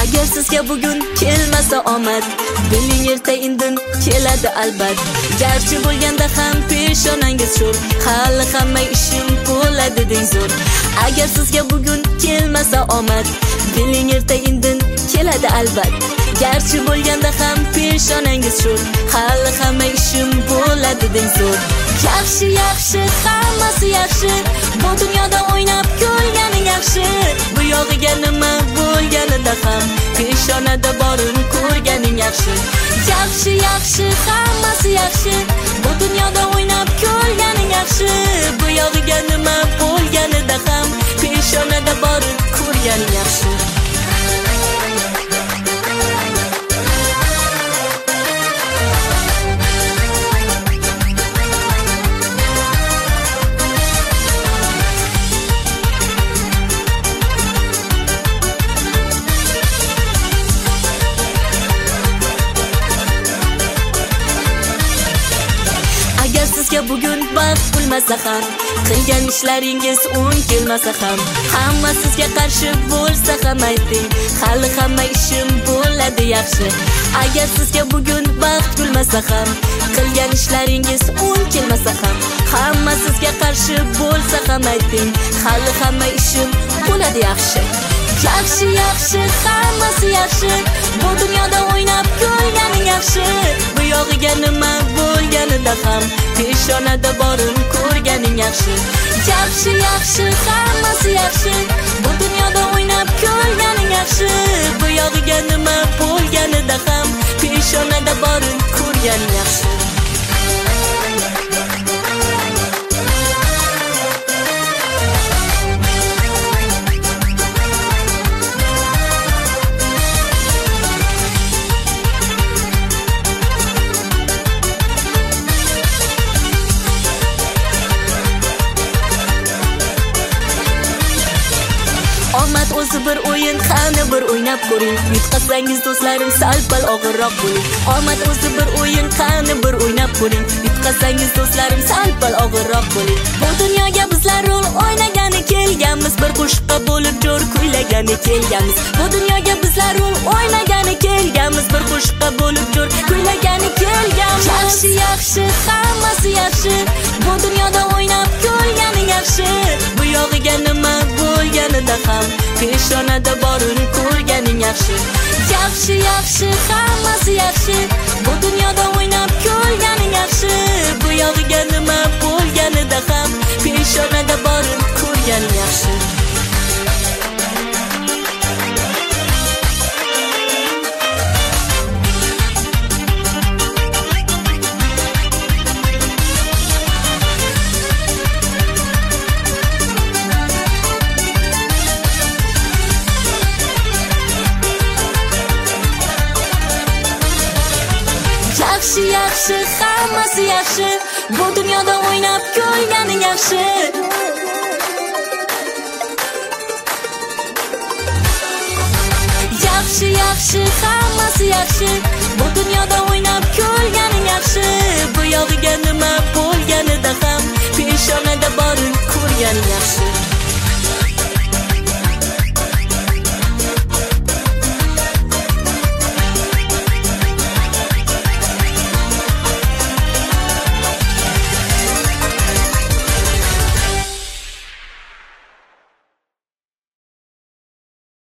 Agar sizga bugun kelmasa omad, biling erta indin keladi albat. Garchi bo'lganda ham peshonangiz sho'r, hali hamma ishim bo'ladi deng zo'r. Agar sizga bugun kelmasa omad, biling erta indin keladi albat. Garchi bo'lganda ham peshonangiz sho'r, hali hamma ishim bo'ladi deng zo'r. Yaxshi yaxshi, hammasi yaxshi, bu dunyoda o'ynab ko'rganing yaxshi. Bu yog'iga nima bo'lganida ham peshonada borin ko'rganing yaxshi. Yaxshi yaxshi, hammasi yaxshi, bu dunyoda o'ynab ko'rganing yaxshi. Bu yog'iga nima bo'lganida ham peshonada borin ko'rganing yaxshi. Sizga bugun baxt bo'lmasa ham, qilgan ishlaringiz o'ng kelmasa ham, hamma sizga qarshi bo'lsa ham ayting, hali hamma ishim bo'ladi yaxshi. Agar sizga bugun baxt bo'lmasa ham, qilgan ishlaringiz o'ng kelmasa ham, hamma sizga qarshi bo'lsa ham ayting, hali hamma ishim bo'ladi yaxshi. Yaxshi yaxshi, hammasi yaxshi, bu dunyoda o'ynab ko'rganing yaxshi. Bu yog'iga nima bo'lganida ham peshonada borin ko'rganing yaxshi. Yaxshi yaxshi, hammasi yaxshi, bu dunyoda o'ynab ko'rganing yaxshi. Bu yog'iga nima bo'lganida ham peshonada borin ko'rganing yaxshi. Omad o'zi bir o'yin, qani bir o'ynab ko'ring. Yutqazsangiz do'stlarim sal-pal og'irroq bo'ling. Omad o'zi bir o'yin, qani bir o'ynab ko'ring. Yutqazsangiz do'stlarim sal-pal og'irroq bo'ling. Bu dunyoga bizlar rol o'ynagani kelganmiz, bir qo'shiqqa bo'lib jo'r kuylagani kelganmiz. Bu dunyoga bizlar rol o'ynagani kelganmiz, bir qo'shiqqa bo'lib jo'r kuylagani kelganmiz. Yaxshi yaxshi, hammasi yaxshi, bu dunyoda o'ynab ko'rganing yaxshi. Bu yog'iga nima bo'lganida ham peshonada borin ko'rganing yaxshi. Yaxshi yaxshi, hammasi yaxshi, bu dunyoda o'ynab ko'rganing yaxshi. Bu yog'iga nima bo'lganida ham peshonada borin ko'rganing yaxshi. Yaxshi yaxshi, hammasi yaxshi, bu dunyoda o'ynab ko'rganing yaxshi. Yaxshi yaxshi, hammasi yaxshi, bu dunyoda o'ynab ko'rganing yaxshi. Bu yog'iga nima bo'lganida ham peshonada borin ko'rganing yaxshi.